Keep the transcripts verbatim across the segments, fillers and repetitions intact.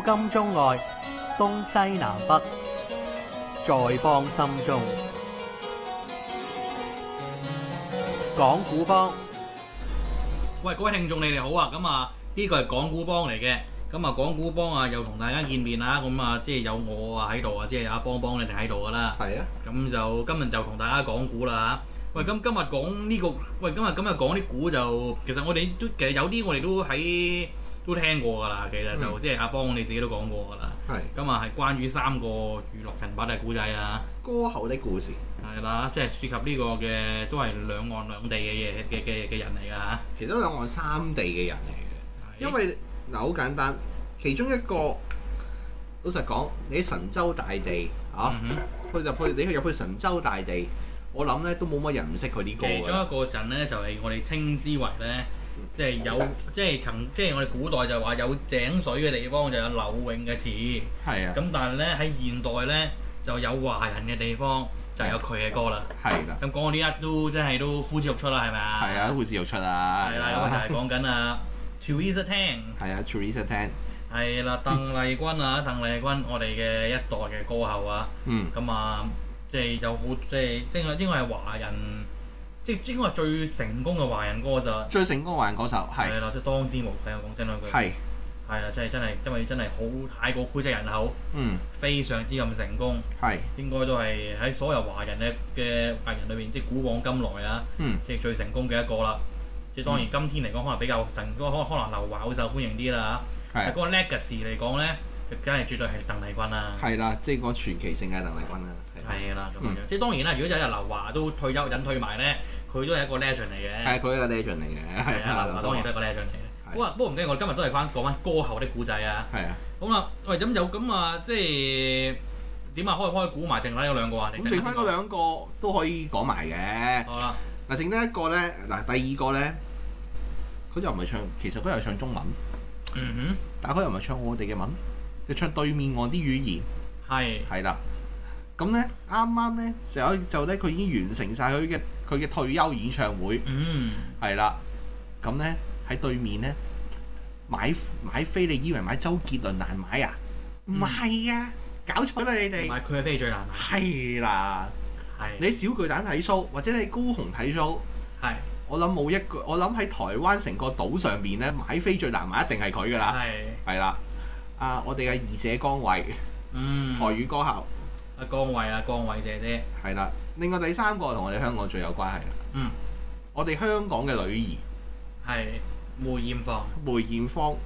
今中外，東西南北，在邦心中。講故邦， 喂，各位聽眾你哋好啊！咁啊，呢個係講故邦嚟嘅。咁啊，講故邦啊，又同大家見面啦。咁啊，即係有我啊喺度啊，即係阿邦邦你哋喺度噶啦。 係啊。 咁就今日就同大家講故啦嚇。喂，咁今日講呢個，喂，今日今日講啲故就，其實我哋都其實有啲我哋都喺都聽過㗎啦。其實就、嗯、即係阿邦你自己都講過㗎啦。 係。 咁啊，係關於三個娛樂人物嘅故仔啊。 歌后的故事。 係啦，即係涉及呢個嘅都係兩岸兩地嘅嘢嘅嘅嘅人嚟㗎嚇。 其實都兩岸三地嘅人嚟嘅，因為嗱好簡單，其中一個老實講，你喺神州大地嚇， 嗯、 去入去你去入去神州大地，我諗咧都冇乜人唔識佢啲歌嘅。 其中一個陣咧就係、是、我哋稱之為咧，即、就、係、是、有即係曾即係我哋古代就話有井水嘅地方就有柳永嘅詞。係啊。咁但係咧喺現代咧就有華人嘅地方。就有佢嘅歌啦，係啦。咁講到呢一都真係都呼之欲出啦，係咪啊？ 係啊，呼之欲出啊！ 係啦，咁就係講緊啊 Teresa Teng。係啊 ，Teresa Teng。係啦，鄧麗君啊，鄧麗君，我哋嘅一代嘅歌后啊。嗯。咁啊，即係有好，即係即係應該係華人，即係應該係最成功嘅華人歌手。 最成功嘅華人歌手係。係啦，即係當之無愧啊！講真兩句。係。係啊，真係真係，因為真係好太過膾炙人口，嗯，非常之咁成功，係應該都係喺所有華人嘅嘅華人裏邊，即係古往今來啊，嗯，即係最成功嘅一個啦。即係當然今天嚟講，可能比較成，可可能劉華好受歡迎啲啦嚇。係。嗰個 legacy 嚟講咧，就梗係絕對係鄧麗君啦。係啦，即係個傳奇性嘅鄧麗君啦。係啦，咁樣。即係當然啦，如果有日劉華都退休隱退埋咧，佢都係一個 legend 嚟嘅。係，佢係一個 legend 嚟嘅。係啊，劉華當然都係一個 legend 嚟嘅。好啊，不過唔緊要，我哋今日都係翻講翻歌后的故仔啊。係啊。好啦，喂，咁有咁啊，即係點啊？開唔開估埋剩翻嗰兩個啊？ 咁剩翻嗰兩個都可以講埋嘅。好啦。嗱，剩低一個咧，嗱，第二個咧，佢又唔係唱，其實佢又唱中文。嗯哼。但係佢又唔係唱我哋嘅文，佢唱對面岸啲語言。係。係啦。咁咧，啱啱咧就有就咧，佢已經完成晒佢嘅佢嘅退休演唱會。嗯。係啦。咁咧。喺對面咧買買飛，你以為買周杰倫難買啊？唔係啊，搞錯啦你哋！ 買佢嘅飛最難買。 係啦，係你小巨蛋睇 show，或者你高雄睇 show， 係我諗冇一個，我諗喺台灣成個島上邊咧買飛最難買一定係佢噶啦。係係啦，啊我哋嘅二姐江蕙，嗯，台語歌后。 阿江蕙啊，江蕙姐姐。 係啦，另外第三個同我哋香港最有關係啦。嗯，我哋香港嘅女兒係。梅艷芳， 梅艷芳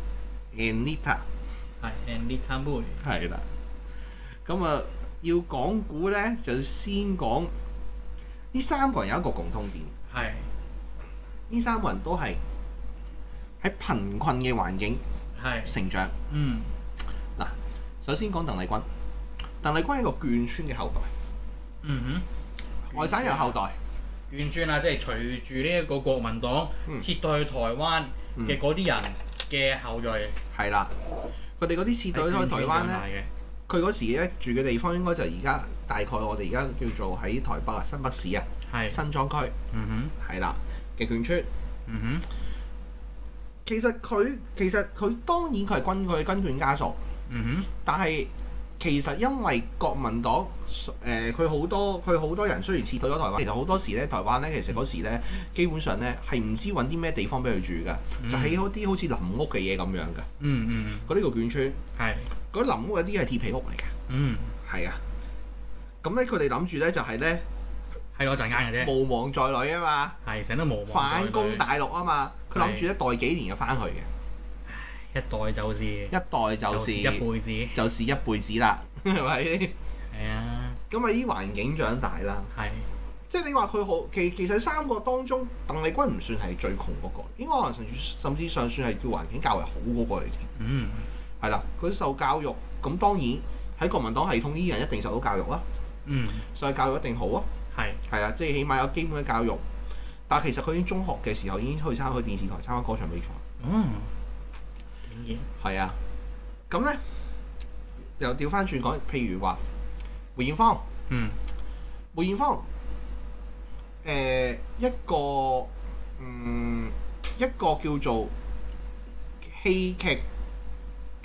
Anita 係 Anita 妹， 係啦。咁啊，要講古咧，就先講呢三個人有一個共通點，係呢三個人都係喺貧困嘅環境係成長。嗯，嗱，首先講鄧麗君，鄧麗君係一個眷村嘅後代。嗯哼，外省人後代。 眷村啊，即係隨住呢一個國民黨撤到去台灣嘅嗰啲人嘅後裔，係啦、嗯。佢哋嗰啲撤到去台灣咧，佢嗰時咧住嘅地方應該就而家大概我哋而家叫做喺台北啊新北市啊，係新莊區，嗯哼，係啦嘅眷村，嗯哼。其實佢其實佢當然佢係軍佢係軍眷家屬，嗯哼，但係。其實因為國民黨誒佢好多佢好多人雖然撤退咗台灣，其實好多時咧台灣咧其實嗰時咧基本上咧係唔知揾啲咩地方俾佢住㗎，嗯、就起嗰啲好似臨屋嘅嘢咁樣㗎。嗯嗯，嗰啲叫眷村。係。嗰啲臨屋有啲係鐵皮屋嚟嘅。嗯。係啊。咁咧佢哋諗住咧就係咧係攞陣間嘅啫。 無望在女啊嘛。係成日都無望。反攻大陸啊嘛，佢諗住一代幾年就翻去嘅。 一代就是一代就是一輩子， 就是一輩子啦，係咪？ 係啊。咁啊，依環境長大啦。係。即係你話佢好，其其實三個當中，鄧麗君唔算係最窮嗰個，應該可能甚至甚至上算係叫環境較為好嗰個嚟嘅。嗯。係啦，佢受教育，咁當然喺國民黨系統，呢啲人一定受到教育啦。嗯。受教育一定好啊。係。係啊，即係起碼有基本嘅教育。但係其實佢已經中學嘅時候已經去參加電視台參加歌唱比賽。嗯。係啊，咁咧又調翻轉講，譬如話梅艷芳，嗯，梅艷芳，誒、呃、一個嗯一個叫做戲劇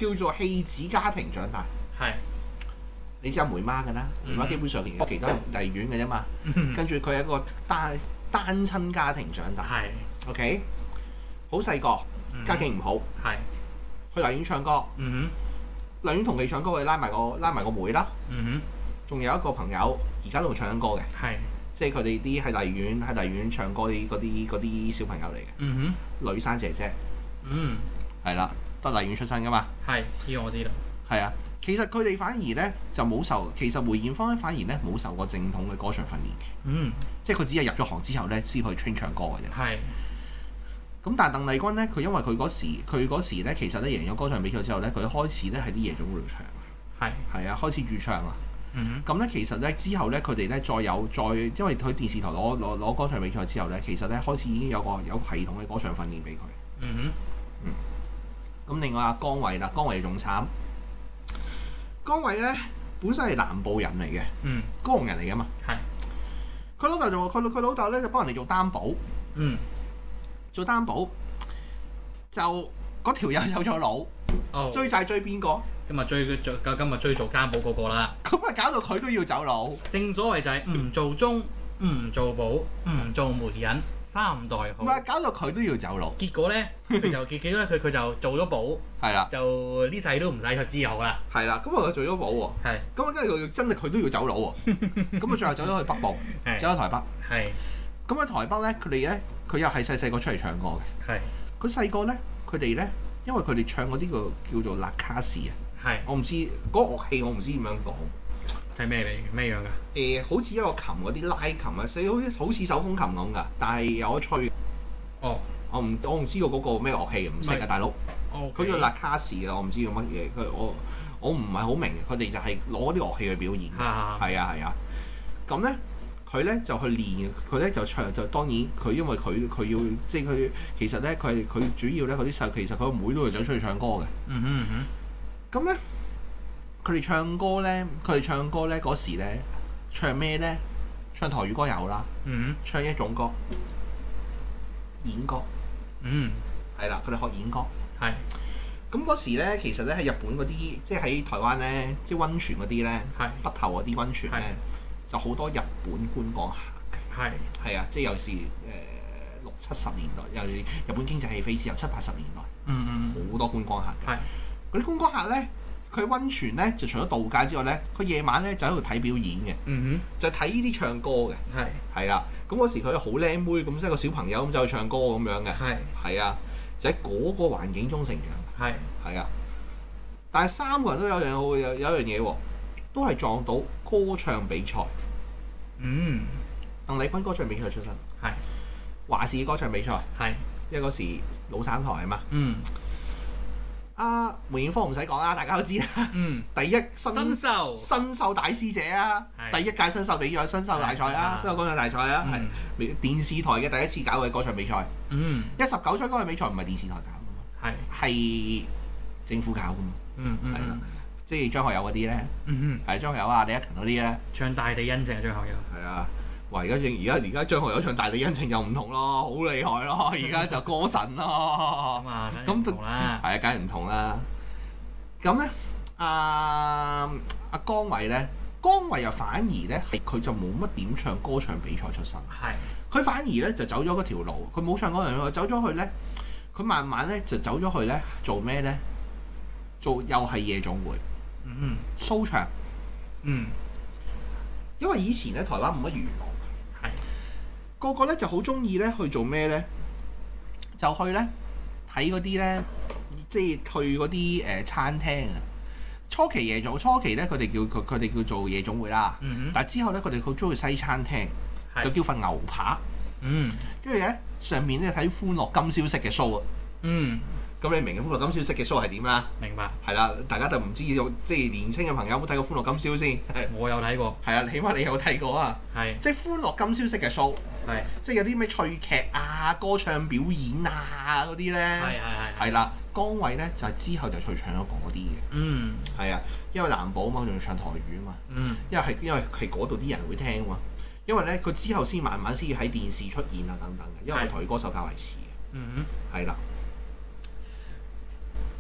叫做棄子家庭長大。 係。 你知阿梅媽㗎啦，梅媽基本上連屋企都係荔園嘅啫嘛。跟住佢係一個單單親家庭長大。 係。 OK， 好細個，家境唔好。 係。 去荔園唱歌。 嗯哼。荔園同你唱歌，佢拉埋個拉埋個妹啦。 嗯哼。 仲有一個朋友而家都仲唱緊歌嘅。 係。即係佢哋啲喺荔園喺荔園唱歌啲嗰啲嗰啲小朋友嚟嘅。 嗯哼。女生姐姐。 嗯。係啦，都係荔園出身㗎嘛。 係，呢個我知道。係啊。其實佢哋反而咧就冇受，其實梅艷芳咧反而咧冇受過正統嘅歌唱訓練嘅。嗯，即係佢只係入咗行之後咧先去 train 唱歌嘅啫。係。咁但係鄧麗君咧，佢因為佢嗰時佢嗰時咧，其實咧贏咗歌唱比賽之後咧，佢開始咧喺啲夜總會度唱。係。係啊，開始駐唱啊。嗯哼。咁咧其實咧之後咧，佢哋咧再有再，因為佢電視台攞攞攞歌唱比賽之後咧，其實咧開始已經有個有系統嘅歌唱訓練俾佢。嗯哼。嗯。咁另外阿江蕙啦，江蕙仲慘。江蕙咧本身係南部人嚟嘅，嗯，高雄人嚟嘅嘛，係。佢老豆就佢佢老豆咧就幫人哋做擔保，嗯，做擔保就嗰條友走咗佬，哦，追債追邊個？ 咁啊追追今日追做擔保嗰個啦， 咁啊搞到佢都要走佬。 正所謂就係唔做中，唔做保，唔做媒人。三代好， 唔係搞到佢都要走佬。 結果咧，佢就結果咧，佢佢就做咗保，係啦，就呢世都唔使佢之後啦。 係啦，咁啊做咗保喎，係，咁啊跟住佢真係佢都要走佬喎，咁啊最後走咗去北部，走咗台北，係，咁喺台北咧，佢哋咧，佢又係細細個出嚟唱歌嘅，係，佢細個咧，佢哋咧，因為佢哋唱嗰啲個叫做勒卡士啊，係，我唔知嗰個樂器我唔知點樣講。 係咩嚟？咩樣㗎？ 誒、呃，好似一個琴嗰啲拉琴啊，所以好似好似手風琴咁㗎，但係有得吹。哦，我唔我唔知道嗰個咩樂器，唔識㗎，大佬。哦。佢叫勒卡士嘅，我唔知叫乜嘢。佢我我唔係好明嘅，佢哋就係攞啲樂器去表演。係啊係啊。咁咧，佢咧就去練，佢咧就唱就當然佢因為佢佢要即係佢其實咧佢佢主要咧佢啲細其實佢個妹都係走出去唱歌嘅。嗯哼嗯哼。咁咧。佢哋唱歌咧，佢哋唱歌咧嗰時咧，唱咩咧？唱台語歌有啦，嗯，唱一種歌，演歌，嗯，係啦，佢哋學演歌，係。咁嗰時咧，其實咧喺日本嗰啲，即係喺台灣咧，即係溫泉嗰啲咧，係北投嗰啲溫泉咧，就好多日本觀光客，係，係啊，即係有時誒六七十年代，又日本經濟起飛時，由七八十年代，嗯嗯，好多觀光客嘅，係。嗰啲觀光客咧。佢溫泉咧就除咗度假之外咧，佢夜晚咧就喺度睇表演嘅，嗯、哼就睇呢啲唱歌嘅，係係啦。咁嗰時佢好靚妹咁，即係個小朋友咁就去唱歌咁樣嘅，係係啊，就喺嗰個環境中成長，係係啊。但係三個人都有樣好有有一樣嘢喎，都係撞到歌唱比賽。嗯，鄧麗君歌唱比賽出身，係華視歌唱比賽，係因為嗰時老省台啊嘛。嗯。阿、啊、梅艷芳唔使講啦，大家都知啦。嗯，第一新新秀新秀大師姐啊，第一屆新秀比賽、新秀大賽啊，新秀歌唱大賽啊，係、嗯、電視台嘅第一次搞嘅歌唱比賽。嗯，一十九歲歌唱比賽唔係電視台搞嘅嘛，係係政府搞嘅嘛。嗯嗯，係啦，即係張學友嗰啲咧，嗯係張學友啊、李克勤嗰啲咧，唱大地恩情啊，張學友。係啊。哇！而家而家而家張學友唱大地恩情又唔同咯，好厲害咯！而家就歌神咯。咁啊，梗係唔同啦。係啊，梗係唔同啦。咁咧，阿阿江蕙咧，江蕙又反而咧係佢就冇乜點唱歌唱比賽出身。係。佢反而咧就走咗嗰條路，佢冇唱歌唱，走咗去咧，佢慢慢咧就走咗去咧做咩咧？做又係夜總會。嗯。show 場。嗯。因為以前咧台灣冇乜娛樂。個個咧就好中意咧去做咩咧？就去咧睇嗰啲咧，即係去嗰啲誒餐廳啊。初期夜總，初期咧佢哋叫佢佢哋叫做夜總會啦。嗯、但係之後咧佢哋好中意西餐廳，就叫份牛扒。嗯。跟住咧上面咧睇歡樂今宵式嘅 show 啊。嗯。咁你明嘅歡樂今宵式嘅 show 係點啦？明白。係啦，大家就唔知道，即係年青嘅朋友有冇睇過歡樂今宵先？我有睇過。係啊，起碼你有睇過啊。係。即係歡樂今宵式嘅 show。係。即係有啲咩趣劇啊、歌唱表演啊嗰啲咧。係係係。係啦，江蕙咧就係、是、之後就去唱咗嗰啲嘅。嗯。係啊，因為南部啊嘛，仲要唱台語啊嘛。嗯。因為係因為係嗰度啲人會聽啊嘛。因為咧佢之後先慢慢先喺電視出現啊等等嘅，因為台語歌手較為遲嘅。嗯哼。係啦。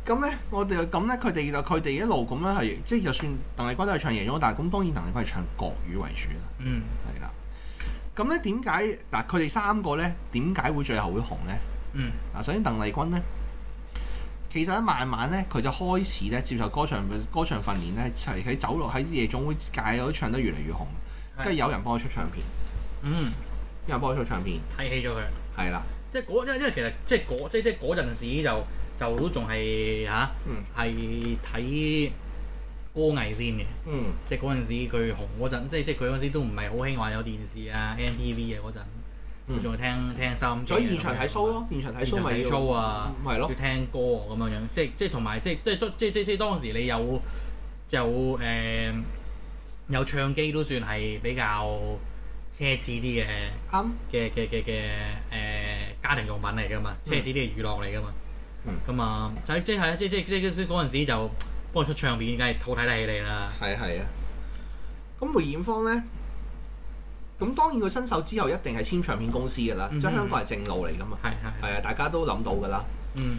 咁咧，我哋咁咧，佢哋就佢哋一路咁樣係，即係就算鄧麗君都係唱夜總，但係咁當然鄧麗君係唱國語為主啦。 嗯， 係啦。咁咧點解嗱？佢哋三個咧點解會最後會紅咧？ 嗯。嗱， 首先鄧麗君咧，其實咧慢慢咧佢就開始咧接受歌唱歌唱訓練咧，係喺走落喺夜總會界都唱得越嚟越紅，跟住有人幫佢出唱片。 嗯。 有人幫佢出唱片。 睇起咗佢。 係啦。即係嗰因為因為其實即係嗰即係即係嗰陣時就。就都仲係嚇，係睇歌藝先嘅， 嗯、 即係嗰陣時佢紅嗰陣，即係即係佢嗰陣時都唔係好興話有電視啊 N T V 啊嗰陣，佢仲係聽聽收音機。所以現場睇 show 咯，現場睇 show 咪要 show 啊， 係咯， 要聽歌咁樣樣，即係即係同埋即係即係即係即係即係當時你有就誒、呃、有唱機都算係比較奢侈啲嘅，啱嘅嘅嘅嘅誒家庭用品嚟㗎嘛，奢侈啲嘅娛樂嚟㗎嘛。咁啊，就即係即即即即嗰陣時就幫佢出唱片，梗係好睇得起你啦。係啊係啊。 咁梅艷芳咧，咁當然佢新秀之後一定係簽唱片公司㗎啦，即係香港係正路嚟㗎嘛。係係係啊，大家都諗到㗎啦。嗯。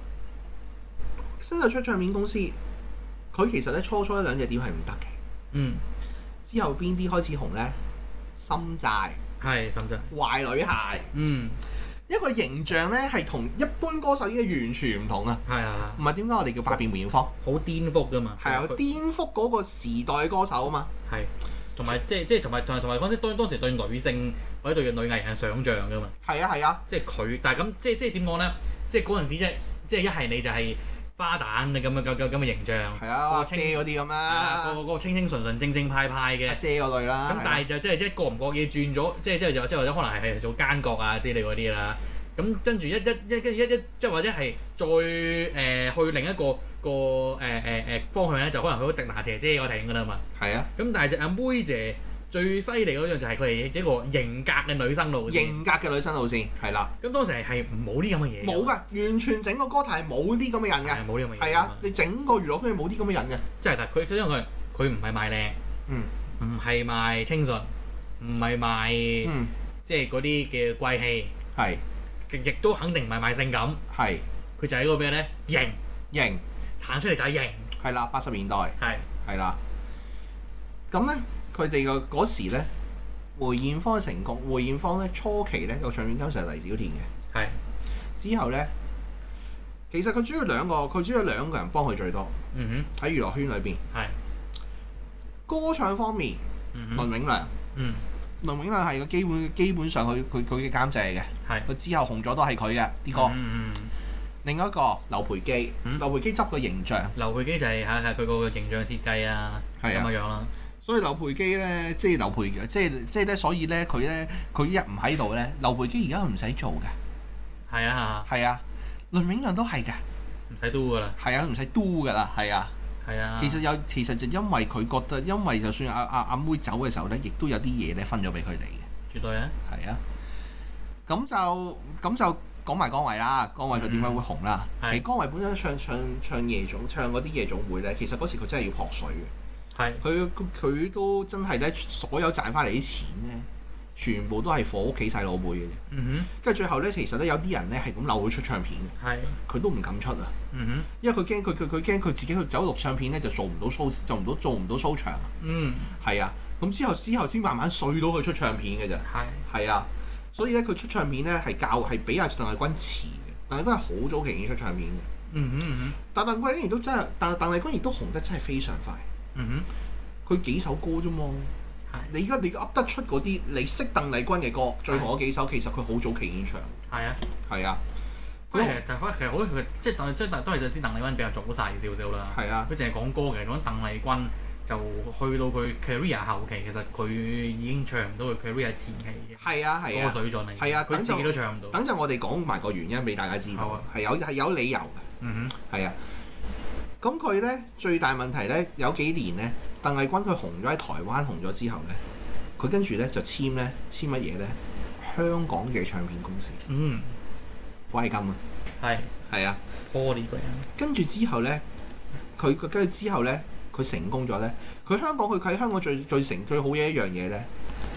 新秀出唱片公司，佢其實咧初初一兩隻碟係唔得嘅。嗯。之後邊啲開始紅咧？心債。係心債。壞女孩。嗯。一個形象咧係同一般歌手已經完全唔同啊！係啊，唔係點解我哋叫百變梅艷芳？好顛覆㗎嘛！係啊，顛覆嗰個時代歌手啊嘛！係，同埋即係即係同埋同埋同埋嗰陣當當時對女性或者對女藝人想像㗎嘛！係啊係啊，即係佢，但係咁即係即係點講咧？即係嗰陣時即係即係一係你就係花旦你咁嘅咁咁嘅形象，係啊，阿姐嗰啲咁啦，個個清清純純正正派派嘅阿姐嗰類啦。咁但係就即係即係過唔過嘢轉咗，即係即係就即係或者可能係係做奸角啊之類嗰啲啦。咁跟住一一一一一一即係或者係再誒、呃、去另一個個誒誒誒方向咧，就可能去到迪娜姐姐嗰頂㗎啦嘛。係啊。咁但係隻阿妹姐最犀利嗰樣就係佢係一個型格嘅女生路線。型格嘅女生路線係啦。咁當時係係冇啲咁嘅嘢。冇㗎，完全整個歌壇係冇啲咁嘅人㗎。冇啲咁嘅嘢。係啊，你整個娛樂圈冇啲咁嘅人嘅。即係但佢因為佢佢唔係賣靚，嗯，唔係賣清純，唔係賣，嗯，即係嗰啲嘅貴氣，係。亦都肯定唔係賣性感，係佢就係嗰個咩咧？型型彈出嚟就係型，係啦，八十年代係係啦。咁咧，佢哋個嗰時咧，梅艷芳嘅成功，梅艷芳咧初期咧個唱片當時係黎小田嘅，係之後咧，其實佢主要兩個，佢主要兩個人幫佢最多，嗯哼，喺娛樂圈裏邊係歌唱方面，倫永亮，嗯。倫永亮係個基本基本上佢佢佢嘅監製嚟嘅，係佢之後紅咗都係佢嘅啲歌。嗯嗯。另外一個劉培基，嗯、劉培基執個形象。劉培基就係係係佢個形象設計啊，咁嘅樣啦。所以劉培基咧，即係劉培，即係即係咧，所以咧佢咧佢一唔喺度咧，劉培基而家唔使做嘅。係啊係啊。倫永亮都係嘅，唔使 do 噶啦。係啊，唔使 do 噶啦，係啊。係啊，其實有其實就因為佢覺得，因為就算阿阿阿妹走嘅時候咧，亦都有啲嘢咧分咗俾佢哋嘅。絕對啊！係啊，咁就咁就講埋江蕙啦。江蕙佢點解會紅啦？嗯、其實江蕙本身唱唱唱夜總唱嗰啲夜總會咧，其實嗰時佢真係要撲水嘅。係。佢佢都真係咧，所有賺翻嚟啲錢咧，全部都係火屋企細佬妹嘅啫。嗯哼。跟住最後咧，其實咧有啲人咧係咁漏佢出唱片嘅。係。佢都唔敢出啊。嗯哼。因為佢驚佢佢佢驚佢自己去走錄唱片咧，就做唔到 show，做唔到做唔到 show 場。嗯。係啊。咁之後之後先慢慢碎到佢出唱片嘅啫。係。係啊。所以咧，佢出唱片咧係較係比阿鄧麗君遲嘅。鄧麗君係好早期已經出唱片嘅。嗯哼嗯哼。但鄧麗君亦都真係，但鄧麗君亦都紅得真係非常快。嗯哼。佢幾首歌啫嘛。你而家你噏得出嗰啲，你識鄧麗君嘅歌，最後嗰幾首其實佢好早期已經唱。係啊，係啊。咁其實就反其實好佢即係當即係都係就知鄧麗君比較早逝少少啦。係啊。佢淨係講歌嘅，講鄧麗君就去到佢 career 後期，其實佢已經唱唔到佢 career 前期嘅。係啊係啊。嗰個水準嚟。係啊。佢自己都唱唔到。等陣我哋講埋個原因俾大家知道。好啊。係有係有理由嘅。嗯哼。係啊。咁佢咧最大問題咧有幾年咧，鄧麗君佢紅咗喺台灣紅咗之後咧，佢跟住咧就簽咧簽乜嘢咧？香港嘅唱片公司。嗯。貴金啊。係。係啊。玻璃貴啊。跟住之後咧，佢佢跟住之後咧，佢成功咗咧。佢香港佢喺香港最最成最好嘅一樣嘢咧，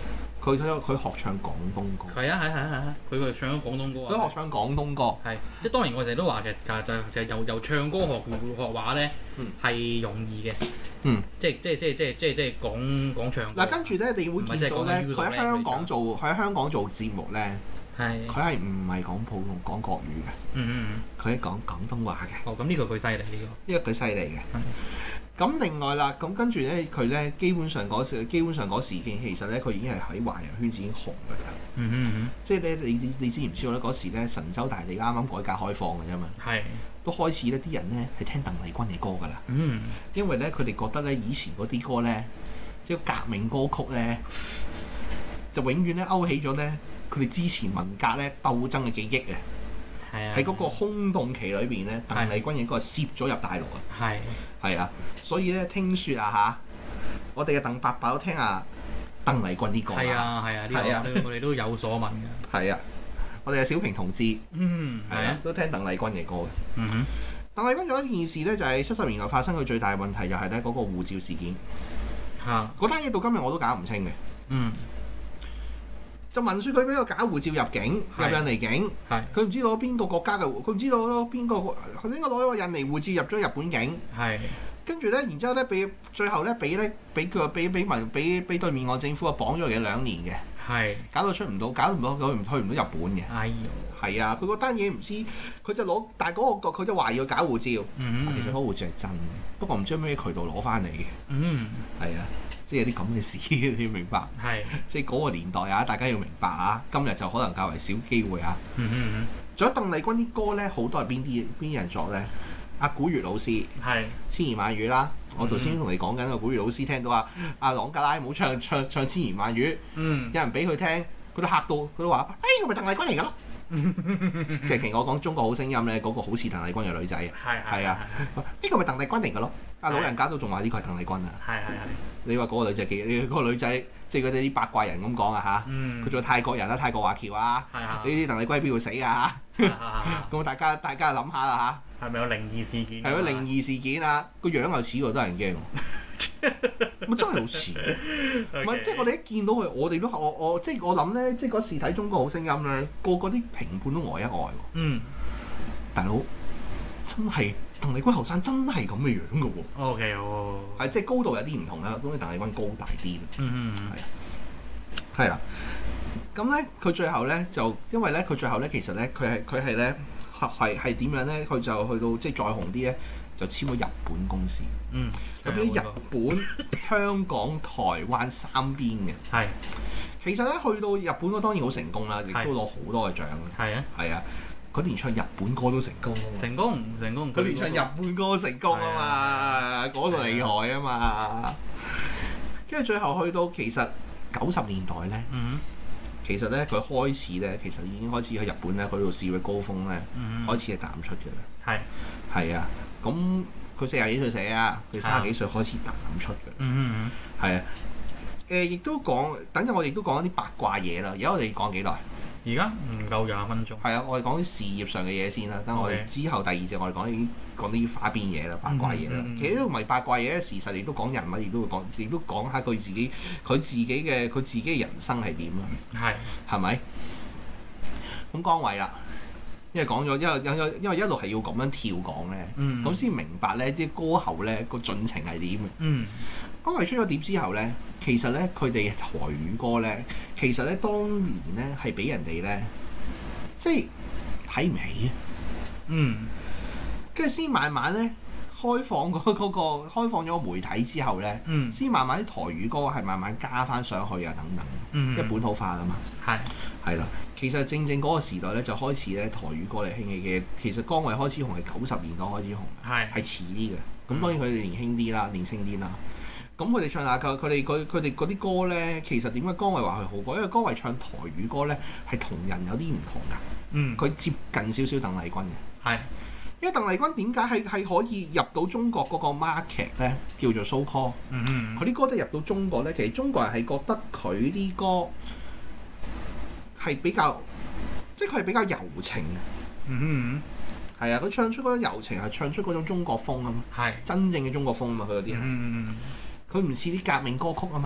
佢佢佢學唱廣東歌。 係啊係係係係，佢佢唱咗廣東歌。 佢學唱廣東歌。係， 即係當然我成日都話嘅，就就就由由唱歌學學畫咧係容易嘅。嗯。即係即係即係即係即係即係講講唱。嗱，跟住咧，你會見到咧，佢喺香港做，佢喺香港做節目咧。係。佢係唔係講普通講國語嘅？嗯嗯嗯。佢係講廣東話嘅。哦，咁呢個佢犀利呢個。呢個佢犀利嘅。咁另外啦，咁跟住咧，佢咧基本上嗰時，基本上嗰時其實咧，佢已經係喺華人圈子已經紅㗎啦。嗯嗯嗯。即係咧，你你你知唔知道咧？嗰時咧，神州大地啱啱改革開放嘅啫嘛。係。都開始咧，啲人咧係聽鄧麗君嘅歌㗎啦。嗯。因為咧，佢哋覺得咧，以前嗰啲歌咧，即係革命歌曲咧，就永遠咧勾起咗咧佢哋之前文革咧鬥爭嘅記憶啊。喺嗰個空洞期裏邊咧，鄧麗君應該係攝咗入大陸啊！係係啊，所以咧聽説啊嚇，我哋嘅鄧伯伯都聽下鄧麗君啲歌啊！係啊係啊，呢個我哋都有所聞嘅。係啊，我哋嘅小平同志，嗯係啊，都聽鄧麗君嘅歌嘅。嗯哼，鄧麗君仲有一件事咧，就係七十年代發生嘅最大問題，就係咧嗰個護照事件。嚇！嗰單嘢到今日我都搞唔清嘅。嗯。就聞説佢俾個假護照入境入印尼境，佢唔知攞邊個國家嘅，佢唔知道攞邊個，佢應該攞咗個印尼護照入咗日本境。係，跟住咧，然之後咧，俾最後咧，俾咧，俾佢俾俾民俾俾對面岸政府啊綁咗佢兩年嘅。係，搞到出唔到，搞唔到佢唔去唔到日本嘅。哎呦，係啊，佢嗰單嘢唔知，佢就攞，但係嗰個佢就懷疑佢假護照。嗯，其實嗰個護照係真嘅，不過唔知咩渠道攞翻嚟嘅。嗯，係啊。即係有啲咁嘅事，你要明白。係，即係嗰個年代啊，大家要明白啊。今日就可能較為少機會啊。嗯嗯嗯。仲有鄧麗君啲歌咧，好多係邊啲邊啲人作咧？阿古月老師係千言萬語啦。我頭先同你講緊個古月老師，聽到啊阿朗格拉冇唱唱唱千言萬語，嗯，有人俾佢聽，佢都嚇到，佢都話：哎，我咪鄧麗君嚟㗎咯。其實我講中國好聲音咧，嗰個好似鄧麗君嘅女仔啊。係係啊，呢個咪鄧麗君嚟㗎咯。阿老人家都仲話呢個係鄧麗君啊。係係係。你話嗰個女仔幾？嗰、嗰個女仔即係佢哋啲八卦人咁講啊嚇。佢做泰國人啦，泰國華僑啊。係啊。呢啲鄧麗君喺邊度死啊？咁大家大家諗下啦嚇。係咪有靈異事件？係有靈異事件啊！個樣又似喎，得人驚喎。咪真係好似。唔係，即係我哋一見到佢，我哋都我我即係我諗咧，即係嗰時睇《中國好聲音》咧，個個啲評判都呆一呆喎。嗯。大佬真係。鄧麗君後生真係咁嘅樣嘅喎。O K 哦，係即係高度有啲唔同啦，咁你鄧麗君高大啲。嗯嗯，係啊，係啦。咁咧，佢最後咧就因為咧，佢最後咧其實咧，佢係佢係咧係係點樣咧？佢就去到即係再紅啲咧，就簽咗日本公司。嗯，咁啲日本、香港、台灣三邊嘅。係。其實咧，去到日本嗰當然好成功啦，亦都攞好多嘅獎。係啊，係啊。佢連唱日本歌都成功，成功成功。佢連唱日本歌都成功啊嘛，嗰個厲害啊嘛。跟住最後去到其實九十年代咧，嗯、其實咧佢開始咧，其實已經開始喺日本咧，佢度試嘅高峰咧，嗯、開始係淡出嘅啦。係係啊，咁佢四廿幾歲寫啊，佢三十幾歲開始淡出嘅。嗯嗯係啊，誒亦都講，等陣我亦都講一啲八卦嘢啦。而家我哋講幾耐？而家唔夠廿分鐘。係啊，我哋講啲事業上嘅嘢先啦。等我哋之後第二節我哋講啲講啲花邊嘢啦、八卦嘢啦。嗯嗯、其實都唔係八卦嘢，事實亦都講人物，亦都會講，亦都講下佢自己佢自己嘅佢自己嘅人生係點啊？係係咪？咁江蕙啦，因為講咗，因為因為因為一路係要咁樣跳講咧，咁先、嗯、明白咧啲歌喉咧個進程係點嘅。嗯。江蕙出咗碟之後咧，其實咧佢哋台語歌咧，其實咧當年咧係俾人哋咧，即係睇唔起啊。嗯。跟住先慢慢咧開放嗰、嗰、嗰個開放咗媒體之後咧，嗯，先慢慢啲台語歌係慢慢加翻上去啊等等，嗯，因為本土化啦嘛。係。係啦，其實正正嗰個時代咧就開始咧台語歌嚟興起嘅。其實江蕙開始紅係九十年代開始紅，係係遲啲嘅。咁當然佢哋年輕啲啦，年輕啲啦。咁佢哋唱下佢佢哋佢佢哋嗰啲歌咧，其實點解江蕙話佢好歌？因為江蕙唱台語歌咧係同人有啲唔同㗎。嗯，佢接近少少鄧麗君嘅。係，因為鄧麗君點解係係可以入到中國嗰個 market 咧，叫做 so call。嗯嗯。佢啲歌都入到中國咧，其實中國人係覺得佢啲歌係比較，即係佢係比較柔情嘅。嗯嗯。係啊，佢唱出嗰種柔情係唱出嗰種中國風啊嘛。係。真正嘅中國風啊嘛，佢嗰啲係。嗯嗯。佢唔似啲革命歌曲啊嘛，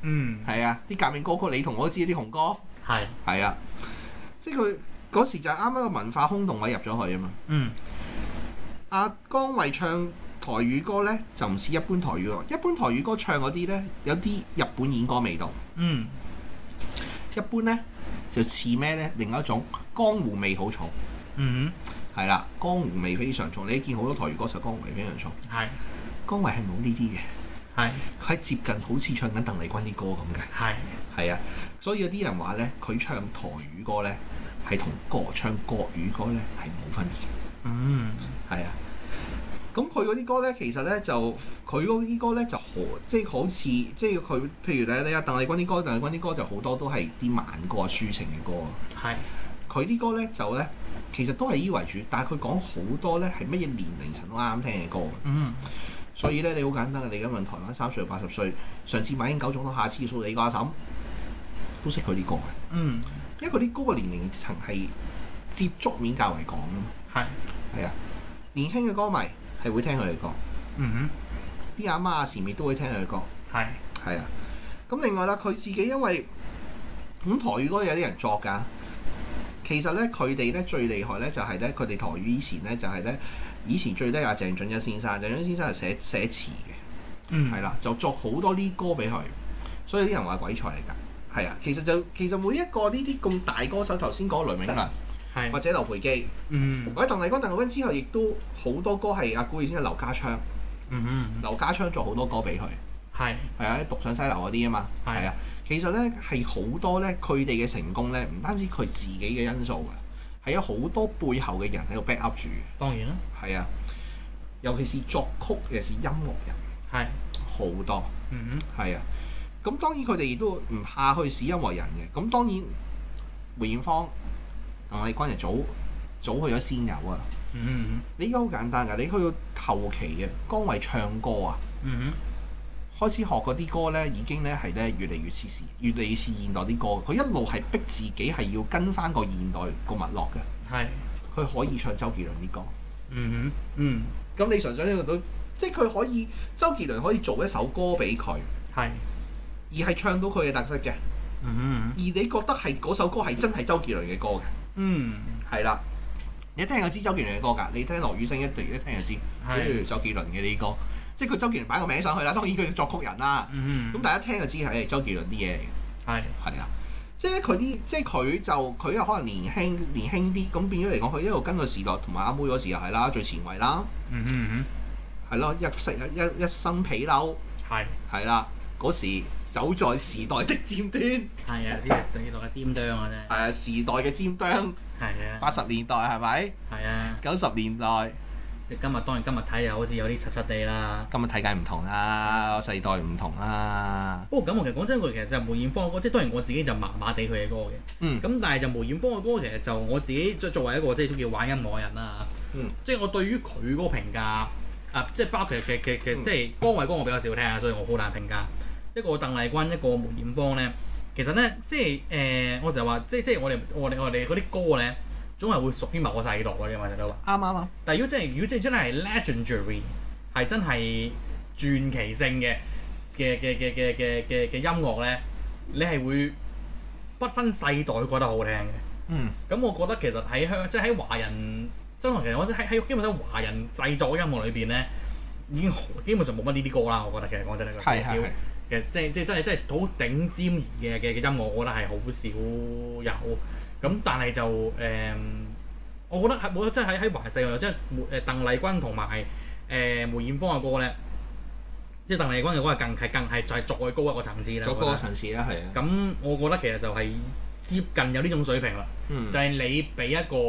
嗯， 係啊，啲革命歌曲你同我都知啲紅歌。 係係啊，即係佢嗰時就係啱啱個文化空洞位入咗去啊嘛。 嗯。 阿江蕙唱台語歌咧，就唔似一般台語歌。一般台語歌唱嗰啲咧，有啲日本演歌味道。 嗯。 一般咧就似咩咧？另一種江湖味好重。 嗯哼。係啦，江湖味非常重。你見好多台語歌手江湖味非常重。 係。 江蕙係冇呢啲嘅。 係。 佢係接近好似唱緊鄧麗君啲歌咁嘅。 係。係啊，所以有啲人話咧，佢唱台語歌咧係同歌唱國語歌咧係冇分別嘅。 嗯。係啊。咁佢嗰啲歌咧，其實咧就佢嗰啲歌咧就好，即係好似即係佢，譬如你你阿鄧麗君啲歌，鄧麗君啲歌就好多都係啲慢歌啊、抒情嘅歌啊。係。佢啲歌咧就咧，其實都係依為主，但係佢講好多咧係乜嘢年齡層都啱聽嘅歌嘅。嗯。所以咧，你好簡單嘅，你而家問台灣三歲到八十歲，上次馬英九總統，下次數你個阿嬸，都識佢啲歌嘅。嗯。因為佢啲歌嘅年齡層係接觸面較為廣啊嘛。係。係啊，年輕嘅歌迷係會聽佢哋歌。嗯哼。啲阿媽阿時咪都會聽佢嘅歌。係。係啊。咁另外啦，佢自己因為咁台語歌有啲人作㗎。其實咧，佢哋咧最厲害咧就係咧，佢哋台語以前咧就係咧，以前最叻阿鄭俊一先生，鄭俊一先生係寫寫詞嘅。嗯。係啦，就作好多啲歌俾佢，所以啲人話鬼才嚟㗎。係啊，其實就其實每一個呢啲咁大歌手，頭先講雷永良，或者劉培基，嗯，或者鄧麗君、鄧麗君之後，亦都好多歌係阿古意先生劉家昌，嗯哼，劉家昌作好多歌俾佢，係係啊，獨上西樓嗰啲啊嘛，係啊，其實咧係好多咧，佢哋嘅成功咧，唔單止佢自己嘅因素㗎，係有好多背後嘅人喺度 back up 住。當然啦，係啊，尤其是作曲，尤其是音樂人，係好多，嗯哼，係啊。咁當然佢哋亦都唔怕去試音樂人嘅。咁當然梅艷芳、鄧麗君就早早去咗先有啊。嗯哼，你依家好簡單㗎，你去到後期嘅江蕙唱歌啊，嗯哼，開始學嗰啲歌咧，已經咧係咧越嚟越似時，越嚟越似現代啲歌。佢一路係逼自己係要跟翻個現代個脈絡嘅。係，佢可以唱周杰倫啲歌。嗯哼，嗯。咁你想想呢個都，即係佢可以周杰倫可以做一首歌俾佢。係。而係唱到佢嘅特色嘅，嗯嗯，而你覺得係嗰首歌係真係周杰倫嘅歌嘅，嗯，係啦，你一聽就知周杰倫嘅歌㗎，你聽羅宇星一定一聽就知，知周杰倫嘅呢啲歌，即係佢周杰倫擺個名上去啦，當然佢作曲人啦，嗯咁大家聽就知係周杰倫啲嘢嚟嘅，係係啊，即係佢啲，即係佢就佢又可能年輕年輕啲，咁變咗嚟講，佢一路跟個時代，同埋阿妹嗰時又係啦，最前衞啦，嗯嗯嗯，係咯，一色一一身皮褸，係係啦，嗰時。走在時代的尖端，係啊！呢個時代嘅尖端啊，真係。係啊，時代嘅尖端。係啊。八十年代係咪？係啊。九十年代。即係今日當然今日睇又好似有啲柒柒地啦。今日睇梗唔同啦，世代唔同啦。不過咁我其實講真句，其實就梅艷芳嘅歌，即係當然我自己就麻麻地佢嘅歌嘅。嗯。咁但係就梅艷芳嘅歌，其實就我自己作作為一個即係都叫玩音樂人啦。嗯。即係我對於佢嗰個評價啊，即係包括其實其實其實即係江蕙歌我比較少聽啊，所以我好難評價。一個鄧麗君，一個梅艷芳咧，其實咧，即係誒、呃，我成日話，即係即係我哋我哋我哋嗰啲歌咧，總係會屬於某個世代嘅嘛，成日都話。啱啱啱。但係如果真係，如果真係真係 legendary，係真係傳奇性嘅嘅嘅嘅嘅嘅嘅嘅音樂咧，你係會不分世代都覺得好聽嘅。嗯。咁我覺得其實喺香，即係喺華人，即係其實我喺喺基本上華人製作嘅音樂裏邊咧，已經基本上冇乜呢啲歌啦。我覺得其實講真呢個好少。嘅即係即係真係真係好頂尖嘅嘅嘅音樂，我覺得係好少有。咁但係就誒、呃，我覺得係冇，即係喺喺華世界，即係誒鄧麗君同埋誒梅艷芳嘅歌咧，即係鄧麗君嘅歌係更係更係就係再高一個層次啦。再高一個層次啦，係啊。咁我覺得其實就係接近有呢種水平啦。嗯、就係你俾一個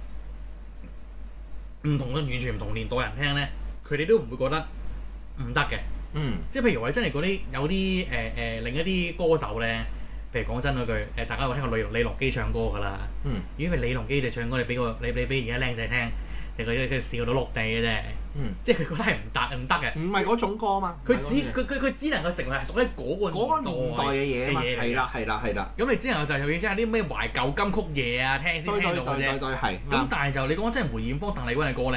唔同嘅完全唔同年代人聽咧，佢哋都唔會覺得唔得嘅。嗯，即係譬如話，真係嗰啲有啲誒誒另一啲歌手咧，譬如講真嗰句誒，大家有聽過李李龍基唱歌㗎啦。嗯，如果係李龍基哋唱歌，你俾個你你俾而家僆仔聽，其實佢佢笑到碌地嘅啫。嗯，即係佢覺得係唔得唔得嘅。唔係嗰種歌嘛。佢只佢佢佢只能夠成為係屬於嗰個嗰個年代嘅嘢嘅嘢嚟。係啦係啦係啦。咁你只能夠就係即係啲咩懷舊金曲嘢啊，聽先聽到嘅啫。對對對對係。咁但係就你講真係梅艷芳、鄧麗君嘅歌咧，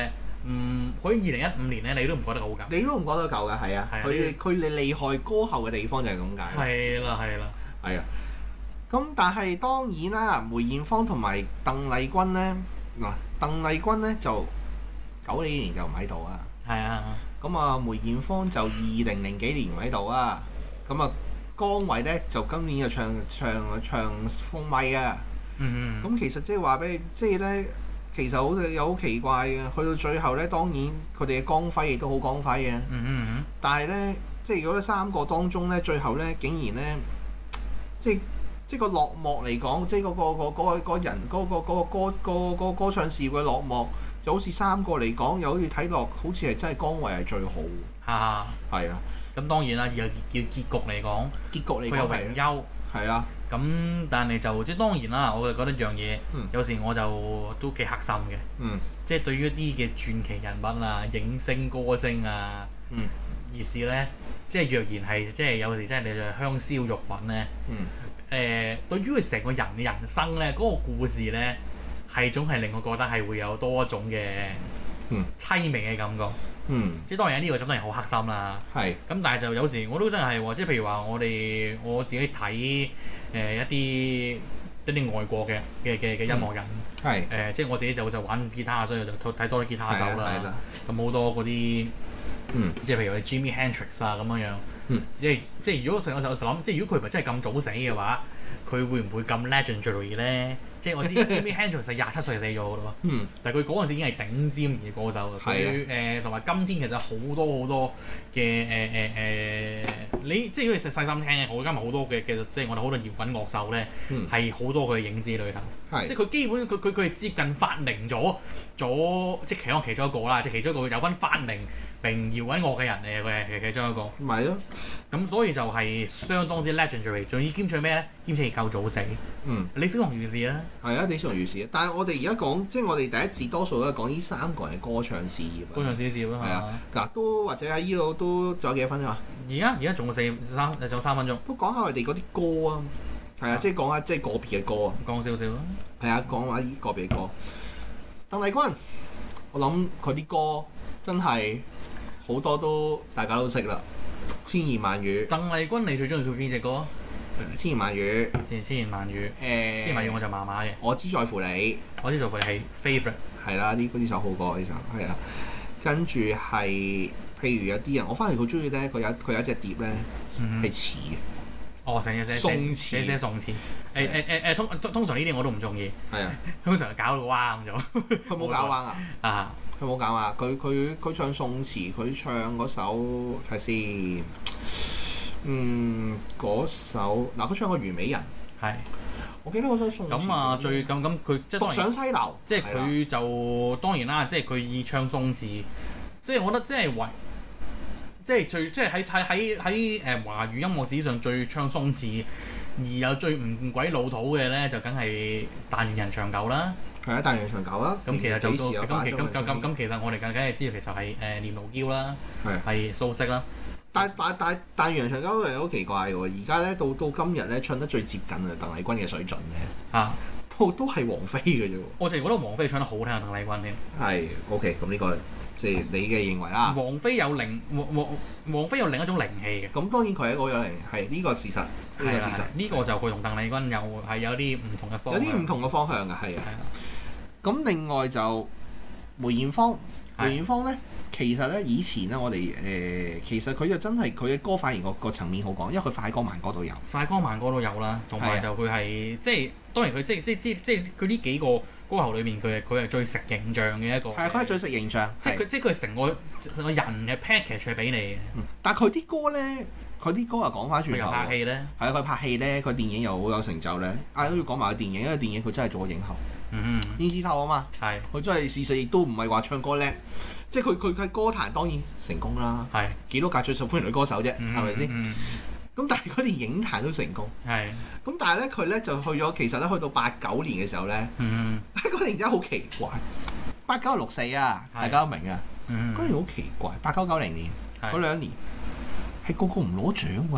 嗯，佢二零一五年咧，你都唔覺得好舊？ 你都唔覺得舊嘅，係啊。佢佢哋厲害歌后嘅地方就係咁解。 係啦，係啦， 係啊。咁但係當然啦，梅艷芳同埋鄧麗君咧，嗱，鄧麗君咧就九幾年就唔喺度啊。 係啊。 咁啊，梅艷芳就二零零幾年唔喺度啊。咁啊，江蕙咧就今年就唱唱唱封咪啊。 嗯咁其實即係話俾你，即係咧，其實好有好奇怪嘅。去到最後咧，當然佢哋嘅光輝亦都好光輝嘅。 嗯嗯但係咧，即係如果三個當中咧，最後咧竟然咧，即係即係個落幕嚟講，即係嗰個嗰個嗰個人嗰個嗰個歌個個歌唱事業嘅落幕，就好似三個嚟講，又好似睇落好似係真係江蕙係最好。 嚇。 係啊。 咁當然啦，要叫結局嚟講， 結局嚟講佢有榮休。 係啊。 咁但係就即係當然啦，我就覺得一樣嘢， 嗯、 有時我就都幾黑心嘅。 嗯。即係對於一啲嘅傳奇人物啊、影星、歌星啊， 嗯。 而是咧，即係若然係即係有時真係你就香消玉殯咧。 嗯。 誒、呃，對於佢成個人嘅人生咧，嗰、那個故事咧，係總係令我覺得係會有多一種嘅凄美嘅感覺。 嗯。 即係當然呢個就當然好黑心啦。係。咁但係就有時我都真係喎，即係譬如話我哋我自己睇誒、呃、一啲一啲外國嘅嘅嘅嘅音樂人。係、嗯。誒、呃，即係我自己就就玩吉他，所以就睇多啲吉他手啦。咁好多嗰啲，嗯，即係譬如 Jimi Hendrix 啊咁樣樣。嗯。即係即係如果成個就諗，即係如果佢唔係真係咁早死嘅話，佢會唔會咁 legendary 咧？即係我知 Jimi Hendrix 係廿七歲就死咗嘅咯。嗯。但係佢嗰陣時已經係頂尖嘅歌手。佢誒同埋今天其實好多好多嘅誒誒誒，你即係如果你細細心聽嘅，我今日好多嘅其實即係我哋好多搖滾樂手咧，係好、嗯、多佢嘅影子裏頭。係。即係佢基本佢佢佢係接近發明咗咗，即係其中其中一個啦，即係其中一個有份發明並搖滾樂嘅人嚟嘅，佢係其中一個。咪咯。咁所以就係相當之 legendary， 仲要兼且咩咧？兼且夠早死。嗯。李小龍如是啊。係啊，李小龍如是。但係我哋而家講，即係我哋第一節多數都係講呢三個人嘅歌唱事業。歌唱事業咯，係啊。嗱，都或者喺呢度都仲有幾多分鐘啊？而家而家仲有四三，仲有三分鐘。都講下佢哋嗰啲歌啊。係啊，即係講下即係個別嘅歌啊。講少少啦。係啊，講下呢個別嘅歌。鄧麗君，我諗佢啲歌真係好多都大家都識啦。千言萬語。鄧麗君，你最中意佢邊隻歌？千言萬語。千言萬語。誒。千言萬語我就麻麻嘅。我只在乎你。我只在乎你係 favourite。係啦，呢呢首好歌呢首係啊。跟住係，譬如有啲人，我反而好中意咧，佢有佢有一隻碟咧係詞嘅。哦，成日寫宋詞，寫寫宋詞。誒誒誒誒，通通通常呢啲我都唔中意。係啊。通常搞到彎咗。佢冇搞彎啊。啊。佢冇搞啊！佢佢佢唱宋詞，佢唱嗰首睇先，嗯嗰首嗱，佢唱個《虞美人》係，我記得嗰首宋詞。咁啊，最咁咁佢即係獨上西樓，即係佢就當然啦，即係佢以唱宋詞，即係我覺得即係為即係最即係喺喺喺喺誒華語音樂史上最唱宋詞，而又最唔鬼老土嘅咧，就梗係但願人長久啦。係啊，但願長久啦。咁其實就到咁，其咁咁咁咁，其實我哋梗梗係知道，其實係誒念奴嬌啦，係蘇軾啦。但但但但願長久係好奇怪嘅喎，而家咧到到今日咧唱得最接近啊鄧麗君嘅水準咧嚇，都都係王菲嘅啫喎。我淨係覺得王菲唱得好聽啊，鄧麗君添。係 OK，咁呢個即係你嘅認為啦。王菲有靈，王王王菲有另一種靈氣嘅。咁當然佢係一個有靈，係呢個事實，呢個事實。呢個就佢同鄧麗君有係有啲唔同嘅方向。有啲唔同嘅方向㗎，係啊。咁另外就梅艷芳，梅艷芳咧，其實咧以前咧，我哋誒、呃、其實佢就真係佢嘅歌反而個個層面好講，因為佢快歌慢歌都有，快歌慢歌都有啦，同埋就佢係即係當然佢即係即係即係即係佢呢幾個歌喉裏面，佢係佢係最食形象嘅一個，係佢係最食形象，即係佢即係佢成個成個人嘅 package 係俾你嘅、嗯。但係佢啲歌咧，佢啲歌又講翻轉頭，佢又拍戲咧，係啊，佢拍戲咧，佢電影又好有成就咧。啊都要講埋個電影，因為電影佢真係做咗影后。嗯，胭脂扣啊嘛，係佢真係事實亦都唔係話唱歌叻，即係佢佢喺歌壇當然成功啦，係幾多屆最受歡迎女歌手啫，係咪先？咁但係佢哋影壇都成功，係咁但係咧佢咧就去咗，其實咧去到八九年嘅時候咧，嗯，嗰年真係好奇怪，八九六四啊，大家都明啊，嗰年好奇怪，八九九零年嗰兩年係個個唔攞獎喎，兄，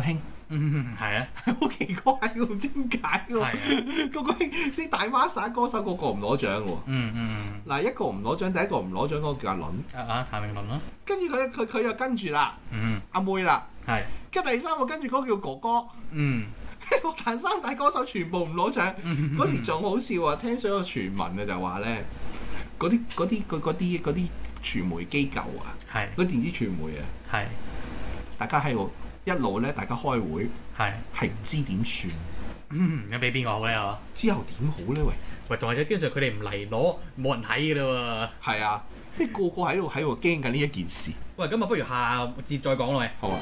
嗯，係啊， 好奇怪喎，唔知點解喎。 係啊， 個個啲大孖沙歌手個個唔攞獎喎。 嗯嗯嗱，一個唔攞獎，第一個唔攞獎嗰個叫阿倫。 啊啊，譚詠麟咯。 跟住佢佢佢又跟住啦。 嗯。 阿妹啦。 係。 跟住第三個跟住嗰個叫哥哥。 嗯。 樂壇三大歌手全部唔攞獎。嗰時仲好笑啊！聽上個傳聞啊，就話咧嗰啲嗰啲嗰啲嗰啲傳媒機構啊， 係嗰啲電子傳媒啊， 係大家喺度一路咧，大家開會係係唔知點算。 嗯，咁俾邊個好咧？我之後點好咧？喂喂，同埋基本上佢哋唔嚟攞，冇人睇㗎啦喎。係啊，即係個個喺度喺度驚緊呢一件事。 喂，咁啊，不如下節再講咯，喂。 好啊。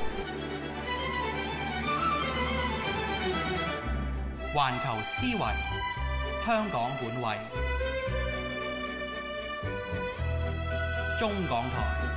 環球思維，香港本位，中港台。